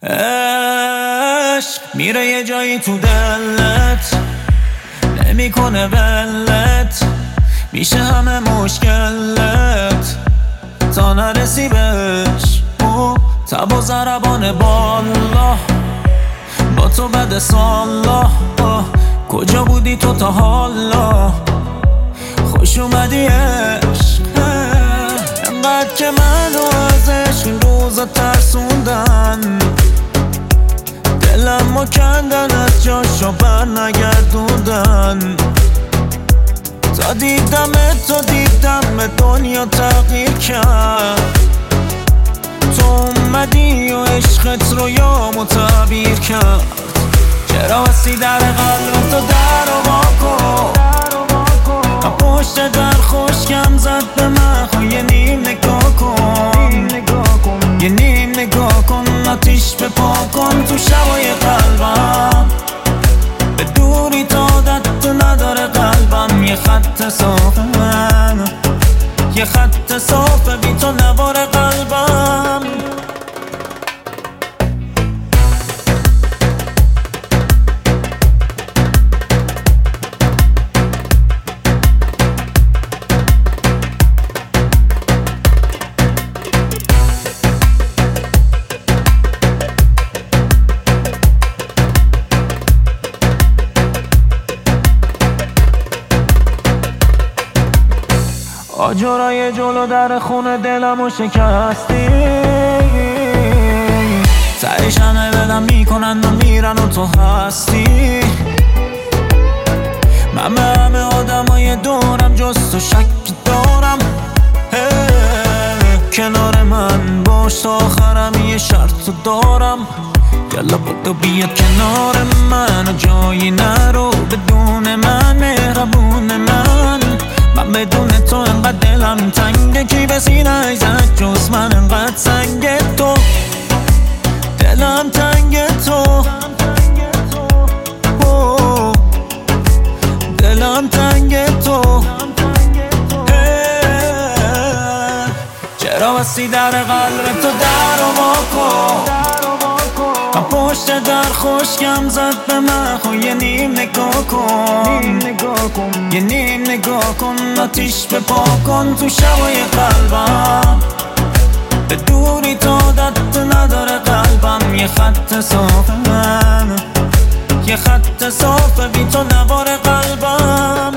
عشق میره یه جایی تو دلت، نمیکنه ولت، میشه همه مشکلت تا نرسی بهش. او تب و ضربان بالا با تو بد سالا، کجا بودی تو تا حالا؟ خوش اومدی عشق، انقدر که منو از عشق این روزا ترسوندن، دلمو کندن از جاشو بر نگردوندن. تا دیدم دنیا تغییر کرد، تو اومدی و عشقت رو یامو تعبیر کرد. چرا بستی در قلب تو در رو واکن، پشت در خشکم زد به من، یه نیم نگاه کن، یه نیم نگاه کن، آتیش به پا کن تو شبای قلبم. به دوری تا عادت نداره قلبم، یه خط صافه من، یه خط صافه بی تو نوار قلبم. آجرای جلو در خونه دلمو شکستی، سرش همه بدم میکنن و میرن و تو هستی. من به همه آدمای دورم جز تو شک دارم، کنار من باش تا آخرم یه شرط دارم. یالا بدو بیا کنار من، جایی نرو بدون من، مهربون من بدون تو انقدر دلم تنگه، کی به سینه زد جز من انقدر سنگ تو، دلم تنگ تو، دلم تنگ تو. چرا بستی در قلب تو در رو واکن، پشت در خشکم زد به من، یه نیم نگاه کن، یه نیم نگاه کن، آتیش به پا کن تو شبای قلبم. به دوری تا عادت نداره قلبم، یه خط صافه من، یه خط صافه بی تو نوار قلبم.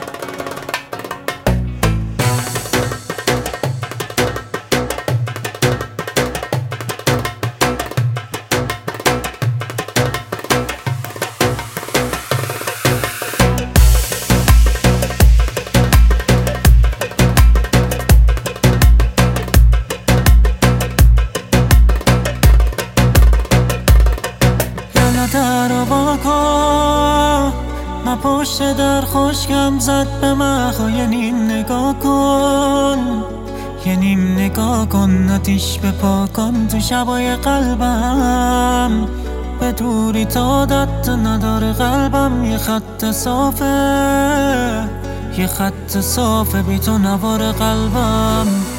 در رو واکن، من پشت در خشکم زد به من، یه نیم نگاه کن، یه نیم نگاه کن، آتیش به پا کن تو شبای قلبم. به دوری تا عادت نداره قلبم، یه خط صافه، یه خط صافه بی تو نوار قلبم.